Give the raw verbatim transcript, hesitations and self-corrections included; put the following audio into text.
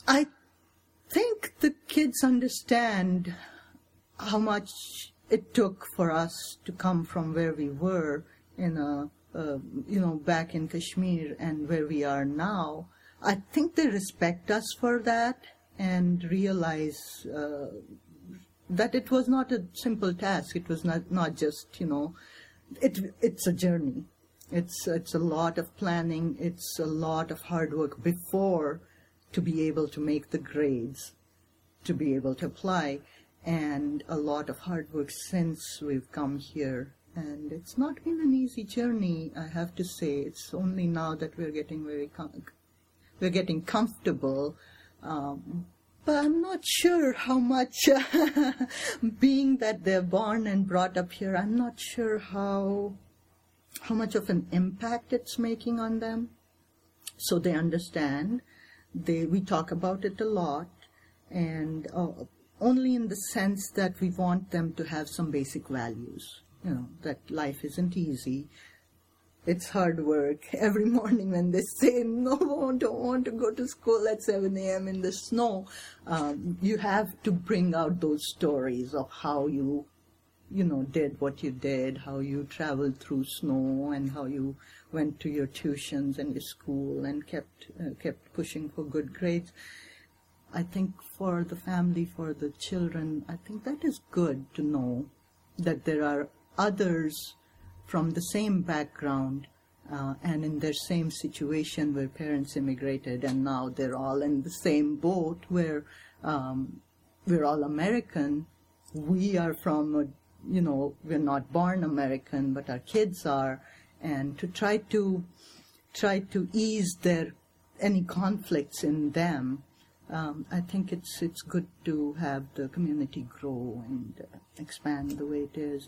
I think the kids understand how much it took for us to come from where we were in a, uh, you know, back in Kashmir and where we are now. I think they respect us for that and realize uh, that it was not a simple task. It was not, not just, you know, it, it's a journey. It's, it's a lot of planning. It's a lot of hard work before to be able to make the grades, to be able to apply, and a lot of hard work since we've come here. And it's not been an easy journey, I have to say. It's only now that we're getting very com- we're getting comfortable. Um, but I'm not sure how much, being that they're born and brought up here, I'm not sure how how much of an impact it's making on them. So they understand. They, we talk about it a lot, and uh, only in the sense that we want them to have some basic values, you know, that life isn't easy. It's hard work. Every morning when they say, no, I don't want to go to school at seven a.m. in the snow, um, you have to bring out those stories of how you, you know, did what you did, how you traveled through snow, and how you went to your tuitions and your school and kept uh, kept pushing for good grades. I think for the family, for the children, I think that is good to know that there are others from the same background uh, and in their same situation where parents immigrated, and now they're all in the same boat where um, we're all American. We are from a You know, we're not born American, but our kids are, and to try to try to ease their any conflicts in them, um, I think it's it's good to have the community grow and uh, expand the way it is.